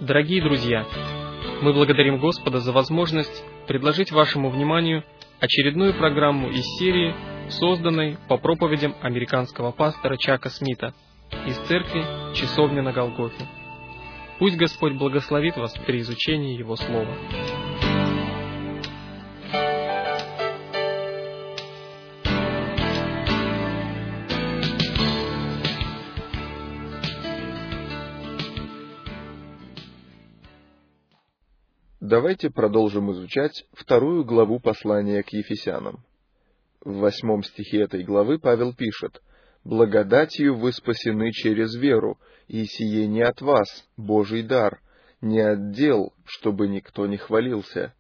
Дорогие друзья, мы благодарим Господа за возможность предложить вашему вниманию очередную программу из серии, созданной по проповедям американского пастора Чака Смита из церкви «Часовня на Голгофе». Пусть Господь благословит вас при изучении Его Слова. Давайте продолжим изучать 2 главу послания к Ефесянам. В 8 стихе этой главы Павел пишет: «Благодатью вы спасены через веру, и сие не от вас, Божий дар, не от дел, чтобы никто не хвалился».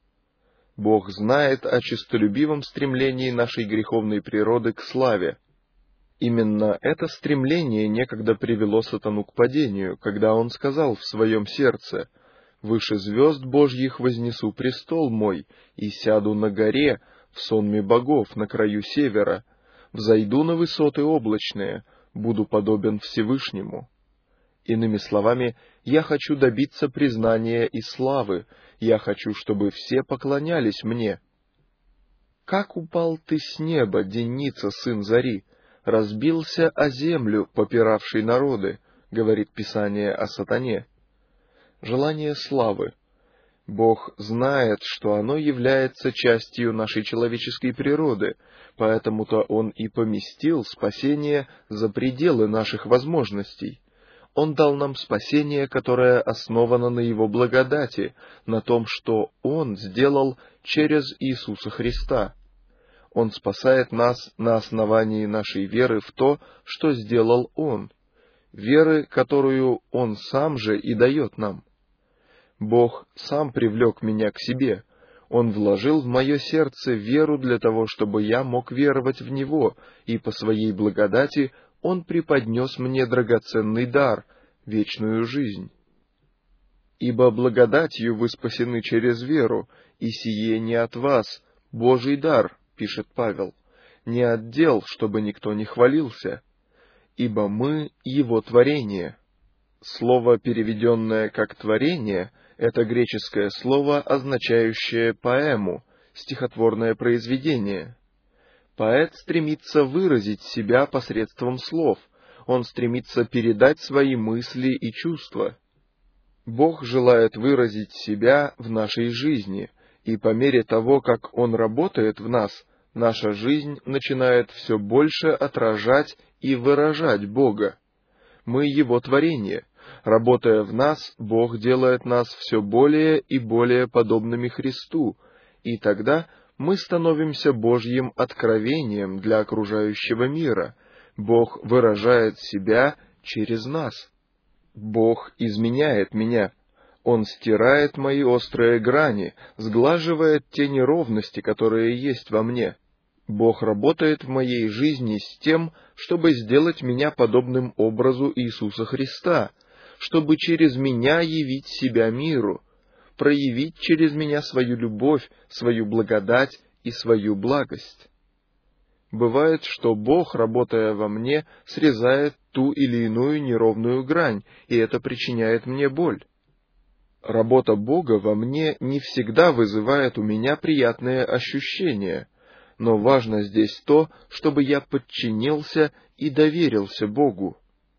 Бог знает о честолюбивом стремлении нашей греховной природы к славе. Именно это стремление некогда привело сатану к падению, когда он сказал в своем сердце: «Выше звезд Божьих вознесу престол мой, и сяду на горе, в сонме богов, на краю севера, взойду на высоты облачные, буду подобен Всевышнему». Иными словами, я хочу добиться признания и славы, я хочу, чтобы все поклонялись мне. «Как упал ты с неба, Деница, сын зари, разбился о землю, попиравший народы», говорит Писание о сатане. Желание славы. Бог знает, что оно является частью нашей человеческой природы, поэтому-то Он и поместил спасение за пределы наших возможностей. Он дал нам спасение, которое основано на Его благодати, на том, что Он сделал через Иисуса Христа. Он спасает нас на основании нашей веры в то, что сделал Он, веры, которую Он сам же и дает нам. Бог сам привлек меня к себе. Он вложил в мое сердце веру для того, чтобы я мог веровать в Него, и по Своей благодати Он преподнес мне драгоценный дар — вечную жизнь. «Ибо благодатью вы спасены через веру, и сие не от вас, Божий дар», — пишет Павел, — «не от дел, чтобы никто не хвалился, ибо мы Его творение». Слово, переведенное как «творение», это греческое слово, означающее поэму, стихотворное произведение. Поэт стремится выразить себя посредством слов, он стремится передать свои мысли и чувства. Бог желает выразить себя в нашей жизни, и по мере того, как Он работает в нас, наша жизнь начинает все больше отражать и выражать Бога. Мы Его творение. Работая в нас, Бог делает нас все более и более подобными Христу, и тогда мы становимся Божьим откровением для окружающего мира. Бог выражает себя через нас. Бог изменяет меня. Он стирает мои острые грани, сглаживает те неровности, которые есть во мне. Бог работает в моей жизни с тем, чтобы сделать меня подобным образу Иисуса Христа, чтобы через меня явить себя миру, проявить через меня свою любовь, свою благодать и свою благость. Бывает, что Бог, работая во мне, срезает ту или иную неровную грань, и это причиняет мне боль. Работа Бога во мне не всегда вызывает у меня приятные ощущения, но важно здесь то, чтобы я подчинился и доверился Богу.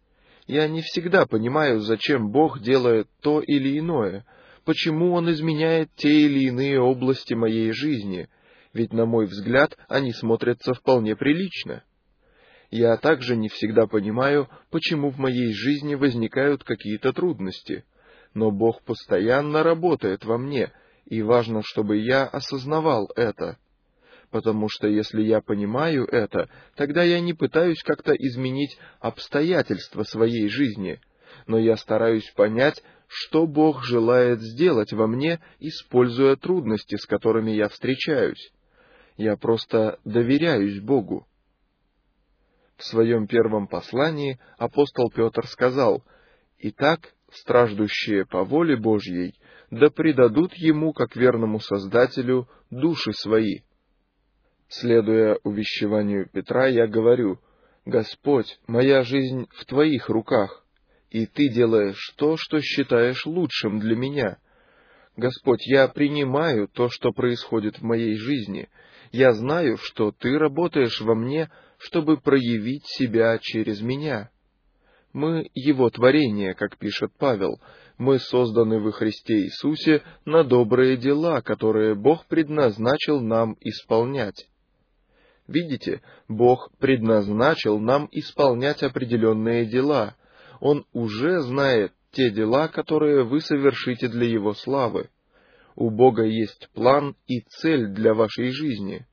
Я не всегда понимаю, зачем Бог делает то или иное, почему Он изменяет те или иные области моей жизни, ведь, на мой взгляд, они смотрятся вполне прилично. Я также не всегда понимаю, почему в моей жизни возникают какие-то трудности, но Бог постоянно работает во мне, и важно, чтобы я осознавал это. Потому что если я понимаю это, тогда я не пытаюсь как-то изменить обстоятельства своей жизни, но я стараюсь понять, что Бог желает сделать во мне, используя трудности, с которыми я встречаюсь. Я просто доверяюсь Богу. В своем первом послании апостол Петр сказал: «Итак, страждущие по воле Божьей, да предадут Ему, как верному Создателю, души свои». Следуя увещеванию Петра, я говорю: «Господь, моя жизнь в Твоих руках, и Ты делаешь то, что считаешь лучшим для меня. Господь, я принимаю то, что происходит в моей жизни. Я знаю, что Ты работаешь во мне, чтобы проявить себя через меня. Мы Его творение, как пишет Павел. Мы созданы во Христе Иисусе на добрые дела, которые Бог предназначил нам исполнять. Видите, Бог предназначил нам исполнять определенные дела. Он уже знает те дела, которые вы совершите для Его славы. У Бога есть план и цель для вашей жизни.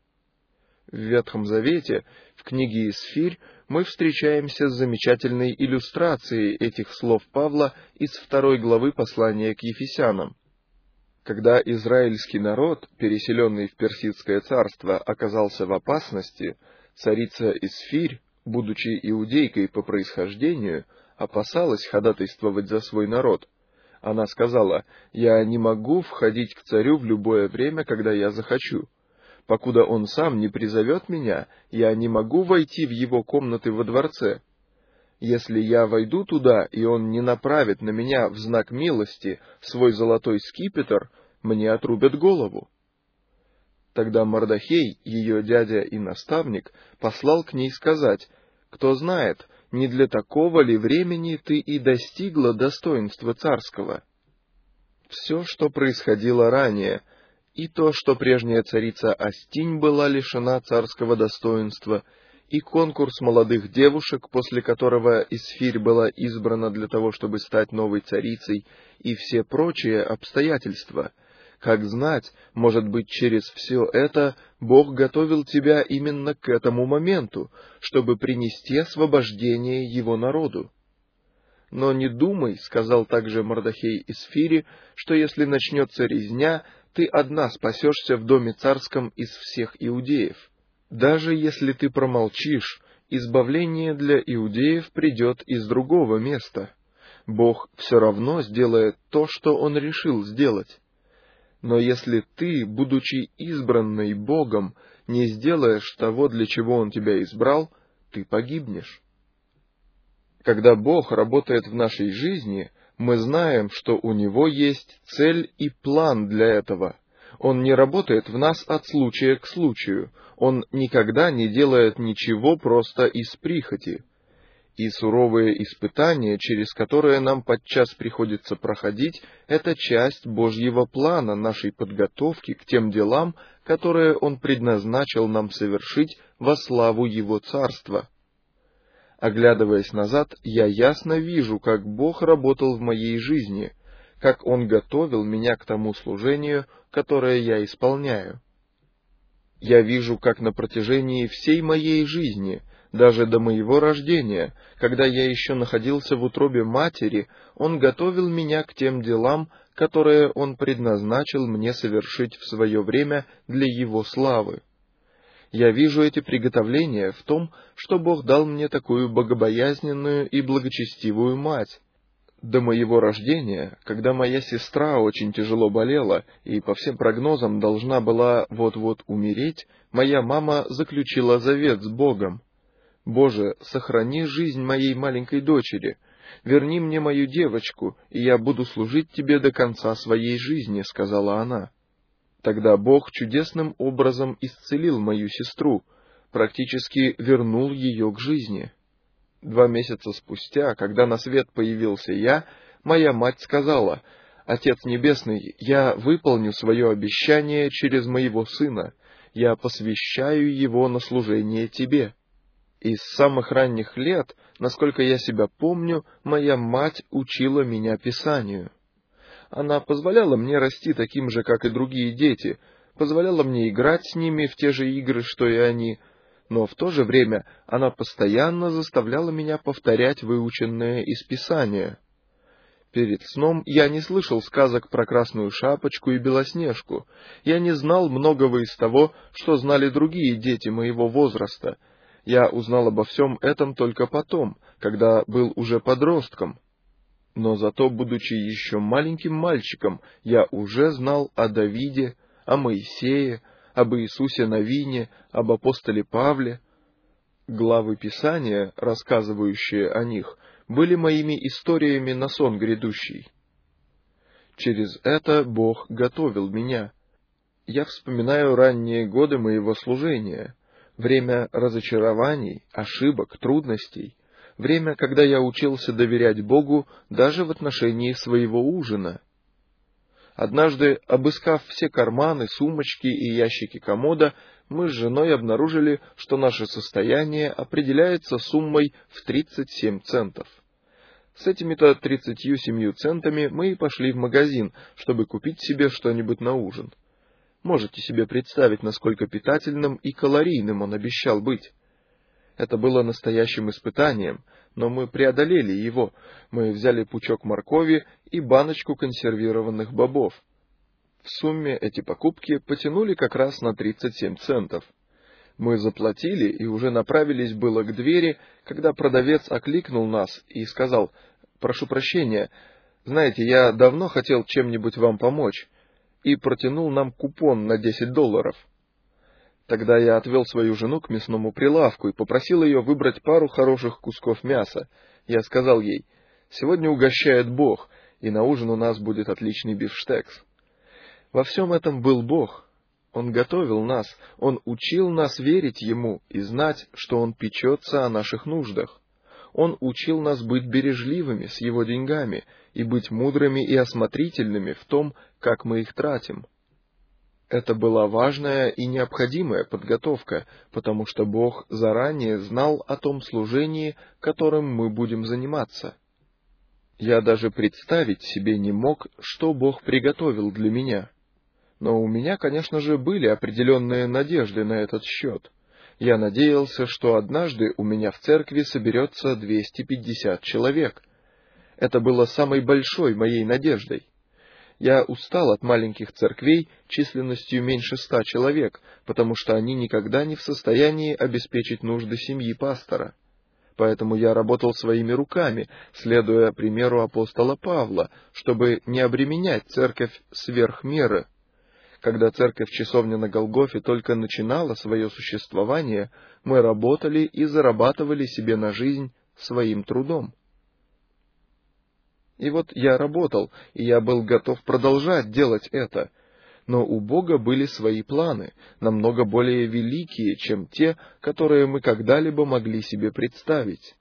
В Ветхом Завете, в книге Исфирь, мы встречаемся с замечательной иллюстрацией этих слов Павла из 2 главы послания к Ефесянам. Когда израильский народ, переселенный в Персидское царство, оказался в опасности, царица Исфирь, будучи иудейкой по происхождению, опасалась ходатайствовать за свой народ. Она сказала: «Я не могу входить к царю в любое время, когда я захочу. Покуда он сам не призовет меня, я не могу войти в его комнаты во дворце. Если я войду туда, и он не направит на меня в знак милости свой золотой скипетр, мне отрубят голову». Тогда Мордохей, ее дядя и наставник, послал к ней сказать: «Кто знает, не для такого ли времени ты и достигла достоинства царского?» Все, что происходило ранее, и то, что прежняя царица Астинь была лишена царского достоинства, и конкурс молодых девушек, после которого Исфирь была избрана для того, чтобы стать новой царицей, и все прочие обстоятельства. Как знать, может быть, через все это Бог готовил тебя именно к этому моменту, чтобы принести освобождение Его народу. «Но не думай, — сказал также Мордохей Исфире, — что если начнется резня, ты одна спасешься в доме царском из всех иудеев. Даже если ты промолчишь, избавление для иудеев придет из другого места. Бог все равно сделает то, что Он решил сделать. Но если ты, будучи избранной Богом, не сделаешь того, для чего Он тебя избрал, ты погибнешь». Когда Бог работает в нашей жизни, мы знаем, что у Него есть цель и план для этого. Он не работает в нас от случая к случаю. Он никогда не делает ничего просто из прихоти. И суровые испытания, через которые нам подчас приходится проходить, это часть Божьего плана нашей подготовки к тем делам, которые Он предназначил нам совершить во славу Его Царства. Оглядываясь назад, я ясно вижу, как Бог работал в моей жизни, как Он готовил меня к тому служению, которое я исполняю. Я вижу, как на протяжении всей моей жизни, даже до моего рождения, когда я еще находился в утробе матери, Он готовил меня к тем делам, которые Он предназначил мне совершить в свое время для Его славы. Я вижу эти приготовления в том, что Бог дал мне такую богобоязненную и благочестивую мать. До моего рождения, когда моя сестра очень тяжело болела и по всем прогнозам должна была вот-вот умереть, моя мама заключила завет с Богом. «Боже, сохрани жизнь моей маленькой дочери, верни мне мою девочку, и я буду служить Тебе до конца своей жизни», — сказала она. Тогда Бог чудесным образом исцелил мою сестру, практически вернул ее к жизни. 2 месяца спустя, когда на свет появился я, моя мать сказала: «Отец Небесный, я выполню свое обещание через моего сына, я посвящаю его на служение Тебе». И с самых ранних лет, насколько я себя помню, моя мать учила меня Писанию. Она позволяла мне расти таким же, как и другие дети, позволяла мне играть с ними в те же игры, что и они, но в то же время она постоянно заставляла меня повторять выученное из Писания. Перед сном я не слышал сказок про Красную Шапочку и Белоснежку, я не знал многого из того, что знали другие дети моего возраста. Я узнал обо всем этом только потом, когда был уже подростком. Но зато, будучи еще маленьким мальчиком, я уже знал о Давиде, о Моисее, об Иисусе Навине, об апостоле Павле. Главы Писания, рассказывающие о них, были моими историями на сон грядущий. Через это Бог готовил меня. Я вспоминаю ранние годы моего служения, время разочарований, ошибок, трудностей, время, когда я учился доверять Богу даже в отношении своего ужина. Однажды, обыскав все карманы, сумочки и ящики комода, мы с женой обнаружили, что наше состояние определяется суммой в 37 центов. С этими-то 37 центами мы и пошли в магазин, чтобы купить себе что-нибудь на ужин. Можете себе представить, насколько питательным и калорийным он обещал быть. Это было настоящим испытанием, но мы преодолели его. Мы взяли пучок моркови и баночку консервированных бобов. В сумме эти покупки потянули как раз на 37 центов. Мы заплатили и уже направились было к двери, когда продавец окликнул нас и сказал: «Прошу прощения, знаете, я давно хотел чем-нибудь вам помочь», и протянул нам купон на $10. Тогда я отвел свою жену к мясному прилавку и попросил ее выбрать пару хороших кусков мяса. Я сказал ей: «Сегодня угощает Бог, и на ужин у нас будет отличный бифштекс». Во всем этом был Бог. Он готовил нас, Он учил нас верить Ему и знать, что Он печется о наших нуждах. Он учил нас быть бережливыми с Его деньгами и быть мудрыми и осмотрительными в том, как мы их тратим. Это была важная и необходимая подготовка, потому что Бог заранее знал о том служении, которым мы будем заниматься. Я даже представить себе не мог, что Бог приготовил для меня. Но у меня, конечно же, были определенные надежды на этот счет. Я надеялся, что однажды у меня в церкви соберется 250 человек. Это было самой большой моей надеждой. Я устал от маленьких церквей численностью меньше 100 человек, потому что они никогда не в состоянии обеспечить нужды семьи пастора. Поэтому я работал своими руками, следуя примеру апостола Павла, чтобы не обременять церковь сверх меры. Когда церковь-часовня на Голгофе только начинала свое существование, мы работали и зарабатывали себе на жизнь своим трудом. И вот я работал, и я был готов продолжать делать это. Но у Бога были свои планы, намного более великие, чем те, которые мы когда-либо могли себе представить.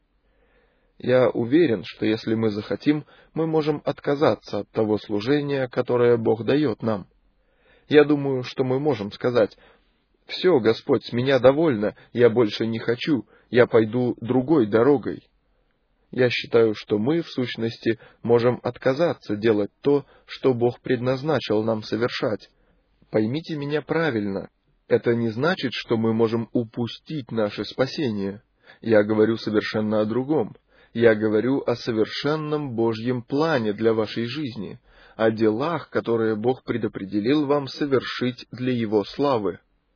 Я уверен, что если мы захотим, мы можем отказаться от того служения, которое Бог дает нам. Я думаю, что мы можем сказать: «Все, Господь, с меня довольно, я больше не хочу, я пойду другой дорогой». Я считаю, что мы, в сущности, можем отказаться делать то, что Бог предназначил нам совершать. Поймите меня правильно, это не значит, что мы можем упустить наше спасение. Я говорю совершенно о другом. Я говорю о совершенном Божьем плане для вашей жизни, о делах, которые Бог предопределил вам совершить для Его славы.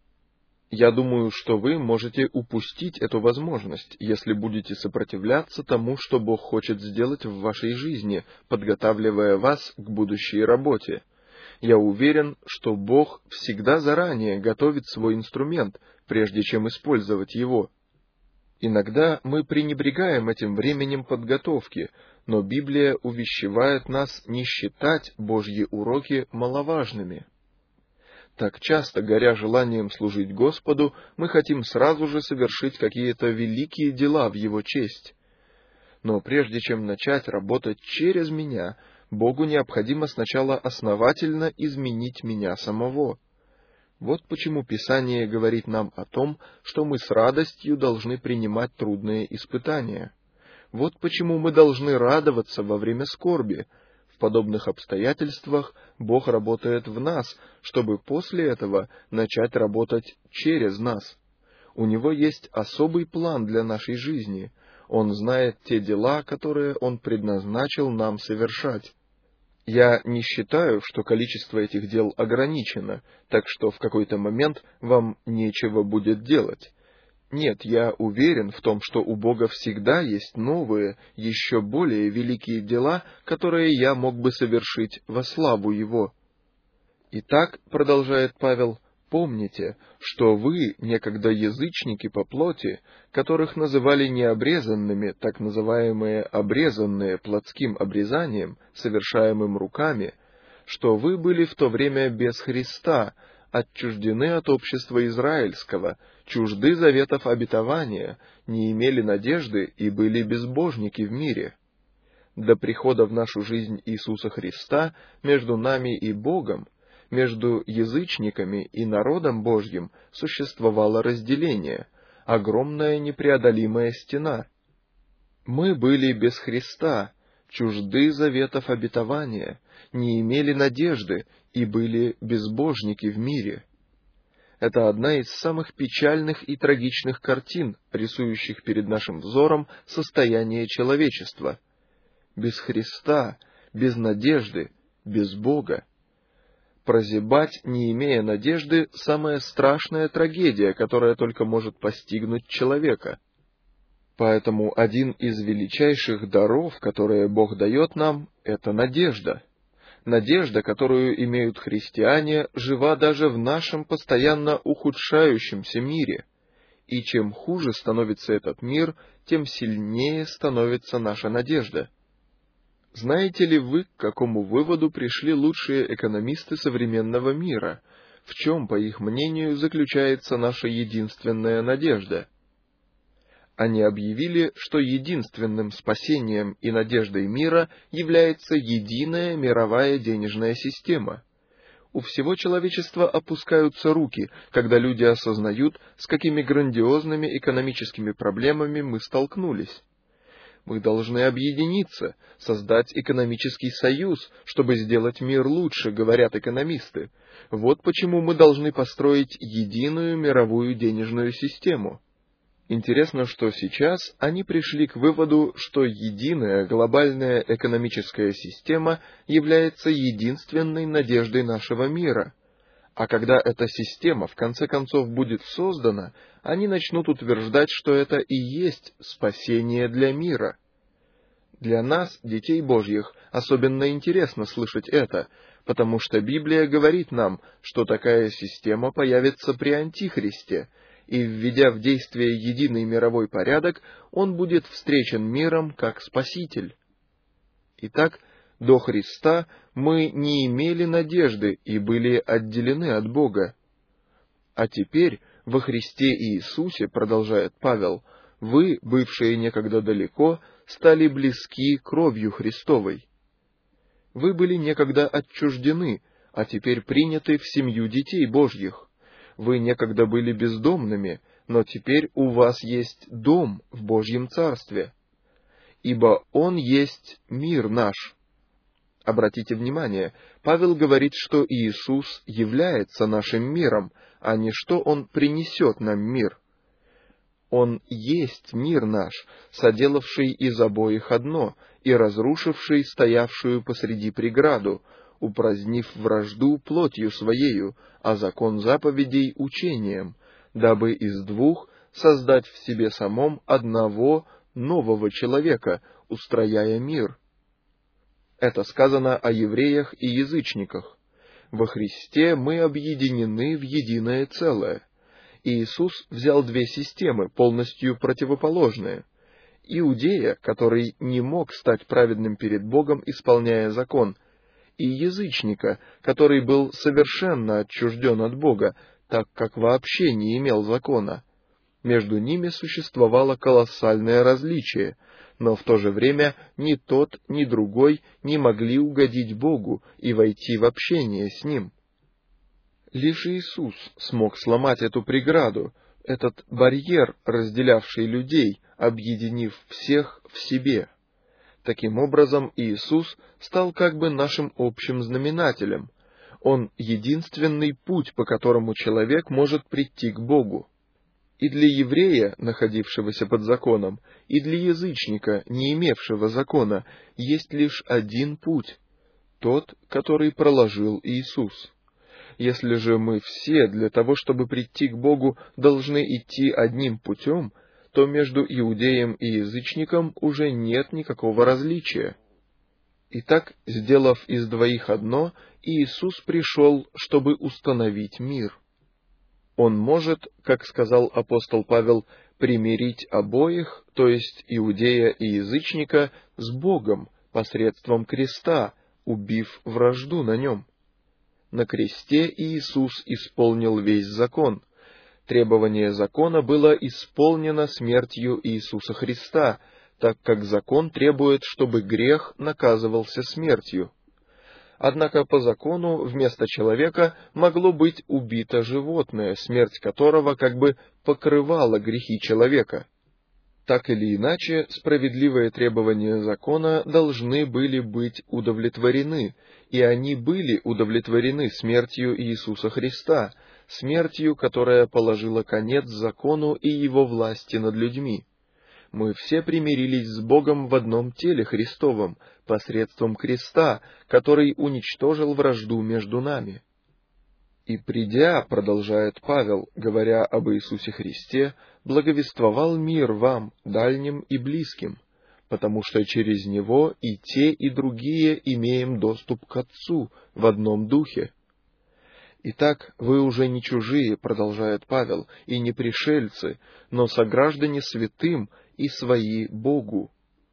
Я думаю, что вы можете упустить эту возможность, если будете сопротивляться тому, что Бог хочет сделать в вашей жизни, подготавливая вас к будущей работе. Я уверен, что Бог всегда заранее готовит свой инструмент, прежде чем использовать его. Иногда мы пренебрегаем этим временем подготовки, но Библия увещевает нас не считать Божьи уроки маловажными. Так часто, горя желанием служить Господу, мы хотим сразу же совершить какие-то великие дела в Его честь. Но прежде чем начать работать через меня, Богу необходимо сначала основательно изменить меня самого. Вот почему Писание говорит нам о том, что мы с радостью должны принимать трудные испытания. Вот почему мы должны радоваться во время скорби. В подобных обстоятельствах Бог работает в нас, чтобы после этого начать работать через нас. У Него есть особый план для нашей жизни. Он знает те дела, которые Он предназначил нам совершать. Я не считаю, что количество этих дел ограничено, так что в какой-то момент вам нечего будет делать. Нет, я уверен в том, что у Бога всегда есть новые, еще более великие дела, которые я мог бы совершить во славу Его. Итак, продолжает Павел, помните, что вы, некогда язычники по плоти, которых называли необрезанными, так называемые обрезанные плотским обрезанием, совершаемым руками, что вы были в то время без Христа, отчуждены от общества израильского, чужды заветов обетования, не имели надежды и были безбожники в мире. До прихода в нашу жизнь Иисуса Христа между нами и Богом, между язычниками и народом Божьим существовало разделение, огромная непреодолимая стена. Мы были без Христа, чужды заветов обетования, не имели надежды и были безбожники в мире. Это одна из самых печальных и трагичных картин, рисующих перед нашим взором состояние человечества. Без Христа, без надежды, без Бога. Прозябать, не имея надежды, самая страшная трагедия, которая только может постигнуть человека. Поэтому один из величайших даров, которые Бог дает нам, это надежда. Надежда, которую имеют христиане, жива даже в нашем постоянно ухудшающемся мире. И чем хуже становится этот мир, тем сильнее становится наша надежда. Знаете ли вы, к какому выводу пришли лучшие экономисты современного мира? В чем, по их мнению, заключается наша единственная надежда? Они объявили, что единственным спасением и надеждой мира является единая мировая денежная система. У всего человечества опускаются руки, когда люди осознают, с какими грандиозными экономическими проблемами мы столкнулись. Мы должны объединиться, создать экономический союз, чтобы сделать мир лучше, говорят экономисты. Вот почему мы должны построить единую мировую денежную систему. Интересно, что сейчас они пришли к выводу, что единая глобальная экономическая система является единственной надеждой нашего мира. А когда эта система в конце концов будет создана, они начнут утверждать, что это и есть спасение для мира. Для нас, детей Божьих, особенно интересно слышать это, потому что Библия говорит нам, что такая система появится при Антихристе, и, введя в действие единый мировой порядок, он будет встречен миром как Спаситель. Итак, до Христа мы не имели надежды и были отделены от Бога. А теперь во Христе Иисусе, продолжает Павел, вы, бывшие некогда далеко, стали близки кровью Христовой. Вы были некогда отчуждены, а теперь приняты в семью детей Божьих. Вы некогда были бездомными, но теперь у вас есть дом в Божьем Царстве. Ибо Он есть мир наш. Обратите внимание, Павел говорит, что Иисус является нашим миром, а не что Он принесет нам мир. Он есть мир наш, соделавший из обоих одно и разрушивший стоявшую посреди преграду, упразднив вражду плотью своею, а закон заповедей учением, дабы из двух создать в себе самом одного нового человека, устрояя мир. Это сказано о евреях и язычниках. Во Христе мы объединены в единое целое. Иисус взял две системы, полностью противоположные. Иудея, который не мог стать праведным перед Богом, исполняя закон, и язычника, который был совершенно отчужден от Бога, так как вообще не имел закона. Между ними существовало колоссальное различие, но в то же время ни тот, ни другой не могли угодить Богу и войти в общение с Ним. Лишь Иисус смог сломать эту преграду, этот барьер, разделявший людей, объединив всех в себе. Таким образом, Иисус стал как бы нашим общим знаменателем. Он единственный путь, по которому человек может прийти к Богу. И для еврея, находившегося под законом, и для язычника, не имевшего закона, есть лишь один путь, тот, который проложил Иисус. Если же мы все для того, чтобы прийти к Богу, должны идти одним путем, то между иудеем и язычником уже нет никакого различия. Итак, сделав из двоих одно, Иисус пришел, чтобы установить мир. Он может, как сказал апостол Павел, примирить обоих, то есть иудея и язычника, с Богом посредством креста, убив вражду на нем. На кресте Иисус исполнил весь закон. Требование закона было исполнено смертью Иисуса Христа, так как закон требует, чтобы грех наказывался смертью. Однако по закону вместо человека могло быть убито животное, смерть которого как бы покрывала грехи человека. Так или иначе, справедливые требования закона должны были быть удовлетворены, и они были удовлетворены смертью Иисуса Христа, смертью, которая положила конец закону и его власти над людьми. Мы все примирились с Богом в одном теле Христовом, посредством креста, который уничтожил вражду между нами. И придя, продолжает Павел, говоря об Иисусе Христе, благовествовал мир вам, дальним и близким, потому что через Него и те, и другие имеем доступ к Отцу в одном духе. Итак, вы уже не чужие, продолжает Павел, и не пришельцы, но сограждане святым и свои Богу.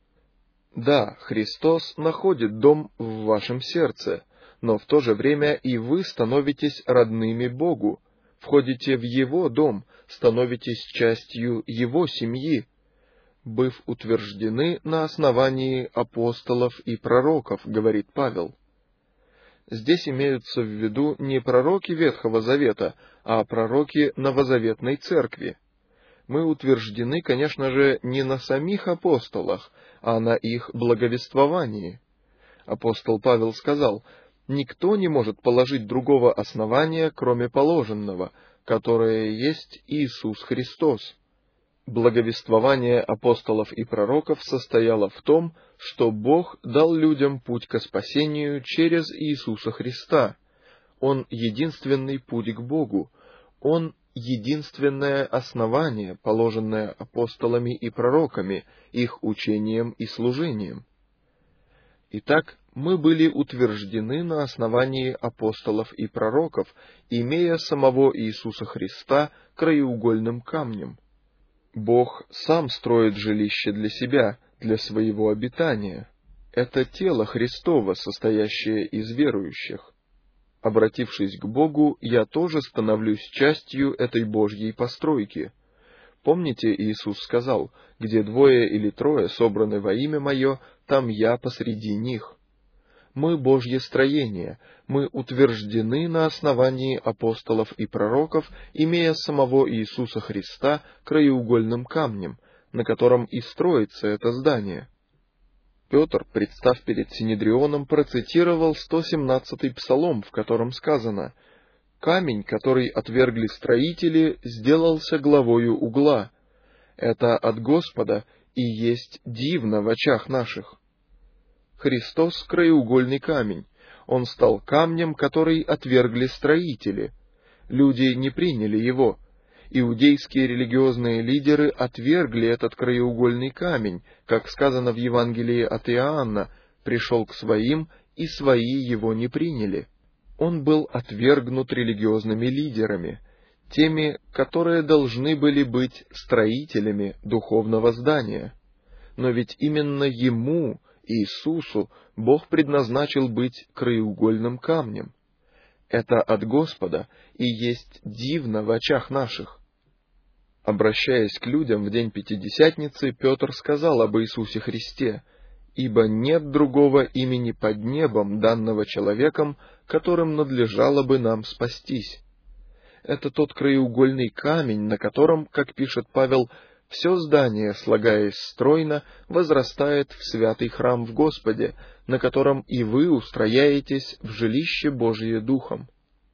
Да, Христос находит дом в вашем сердце, но в то же время и вы становитесь родными Богу, входите в Его дом, становитесь частью Его семьи, быв утверждены на основании апостолов и пророков, говорит Павел. Здесь имеются в виду не пророки Ветхого Завета, а пророки Новозаветной Церкви. Мы утверждены, конечно же, не на самих апостолах, а на их благовествовании. Апостол Павел сказал: «Никто не может положить другого основания, кроме положенного, которое есть Иисус Христос». Благовествование апостолов и пророков состояло в том, что Бог дал людям путь ко спасению через Иисуса Христа. Он единственный путь к Богу. Он единственное основание, положенное апостолами и пророками, их учением и служением. Итак, мы были утверждены на основании апостолов и пророков, имея самого Иисуса Христа краеугольным камнем. Бог сам строит жилище для себя, для своего обитания. Это тело Христово, состоящее из верующих. Обратившись к Богу, я тоже становлюсь частью этой Божьей постройки. Помните, Иисус сказал: «Где двое или трое собраны во имя Мое, там Я посреди них». Мы Божье строение, мы утверждены на основании апостолов и пророков, имея самого Иисуса Христа краеугольным камнем, на котором и строится это здание. Петр, представ перед Синедрионом, процитировал 117-й псалом, в котором сказано: «Камень, который отвергли строители, сделался главою угла. Это от Господа и есть дивно в очах наших». Христос — краеугольный камень. Он стал камнем, который отвергли строители. Люди не приняли его. Иудейские религиозные лидеры отвергли этот краеугольный камень, как сказано в Евангелии от Иоанна: «Пришел к своим, и свои его не приняли». Он был отвергнут религиозными лидерами, теми, которые должны были быть строителями духовного здания. Но ведь именно Ему, Иисусу, Бог предназначил быть краеугольным камнем. Это от Господа и есть дивно в очах наших. Обращаясь к людям в день Пятидесятницы, Петр сказал об Иисусе Христе: «Ибо нет другого имени под небом, данного человеком, которым надлежало бы нам спастись». Это тот краеугольный камень, на котором, как пишет Павел, все здание, слагаясь стройно, возрастает в святый храм в Господе, на котором и вы устрояетесь в жилище Божие Духом.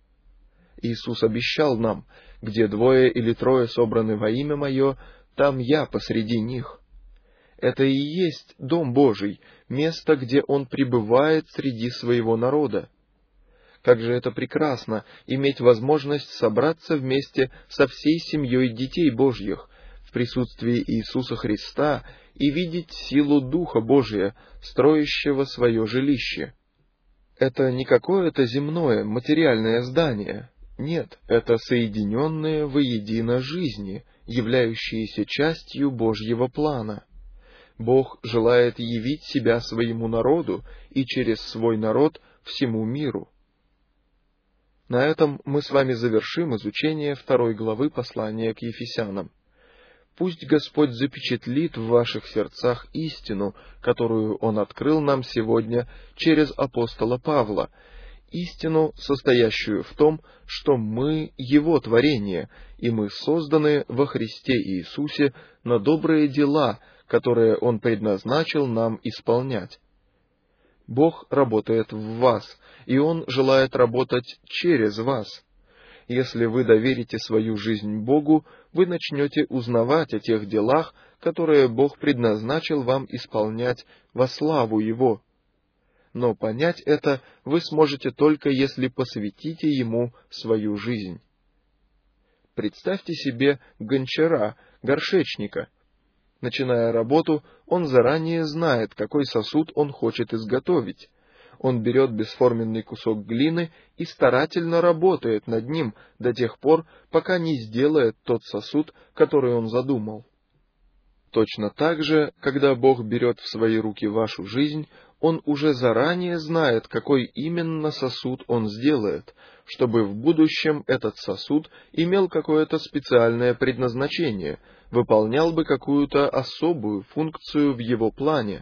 Иисус обещал нам: «Где двое или трое собраны во имя Мое, там Я посреди них». Это и есть Дом Божий, место, где Он пребывает среди своего народа. Как же это прекрасно иметь возможность собраться вместе со всей семьей детей Божьих, в присутствии Иисуса Христа, и видеть силу Духа Божия, строящего свое жилище. Это не какое-то земное, материальное здание. Нет, это соединенные воедино жизни, являющиеся частью Божьего плана. Бог желает явить себя своему народу и через свой народ всему миру. На этом мы с вами завершим изучение 2 главы послания к Ефесянам. Пусть Господь запечатлит в ваших сердцах истину, которую Он открыл нам сегодня через апостола Павла, истину, состоящую в том, что мы Его творение, и мы созданы во Христе Иисусе на добрые дела, которые Он предназначил нам исполнять. Бог работает в вас, и Он желает работать через вас. Если вы доверите свою жизнь Богу, вы начнете узнавать о тех делах, которые Бог предназначил вам исполнять во славу Его. Но понять это вы сможете только если посвятите Ему свою жизнь. Представьте себе гончара, горшечника. Начиная работу, он заранее знает, какой сосуд он хочет изготовить. Он берет бесформенный кусок глины и старательно работает над ним до тех пор, пока не сделает тот сосуд, который он задумал. Точно так же, когда Бог берет в свои руки вашу жизнь, Он уже заранее знает, какой именно сосуд Он сделает, чтобы в будущем этот сосуд имел какое-то специальное предназначение, выполнял бы какую-то особую функцию в Его плане.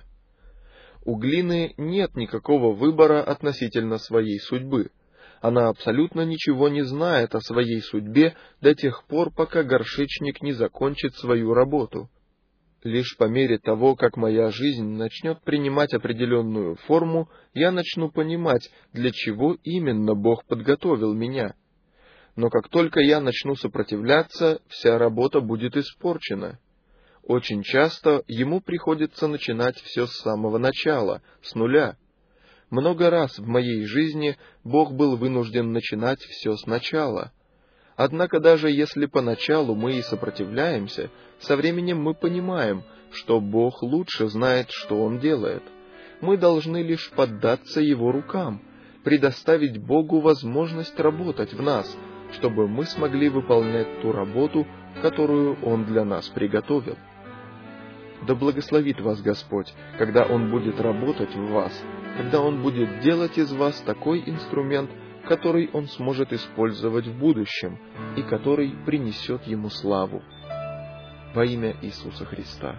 У глины нет никакого выбора относительно своей судьбы. Она абсолютно ничего не знает о своей судьбе до тех пор, пока горшечник не закончит свою работу. Лишь по мере того, как моя жизнь начнет принимать определенную форму, я начну понимать, для чего именно Бог подготовил меня. Но как только я начну сопротивляться, вся работа будет испорчена. Очень часто ему приходится начинать все с самого начала, с нуля. Много раз в моей жизни Бог был вынужден начинать все сначала. Однако даже если поначалу мы и сопротивляемся, со временем мы понимаем, что Бог лучше знает, что Он делает. Мы должны лишь поддаться Его рукам, предоставить Богу возможность работать в нас, чтобы мы смогли выполнять ту работу, которую Он для нас приготовил. Да благословит вас Господь, когда Он будет работать в вас, когда Он будет делать из вас такой инструмент, который Он сможет использовать в будущем и который принесет Ему славу. Во имя Иисуса Христа.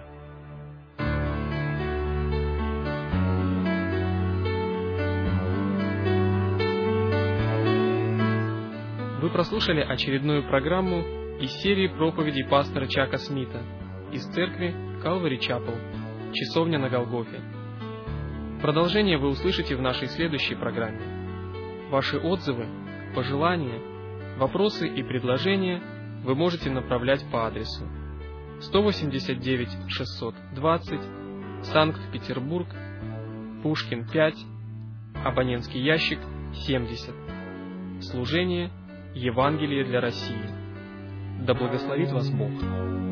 Вы прослушали очередную программу из серии проповедей пастора Чака Смита из церкви Calvary Chapel, Часовня на Голгофе. Продолжение вы услышите в нашей следующей программе. Ваши отзывы, пожелания, вопросы и предложения вы можете направлять по адресу 189 620, Санкт-Петербург, Пушкин 5, абонентский ящик 70. Служение Евангелие для России. Да благословит вас Бог!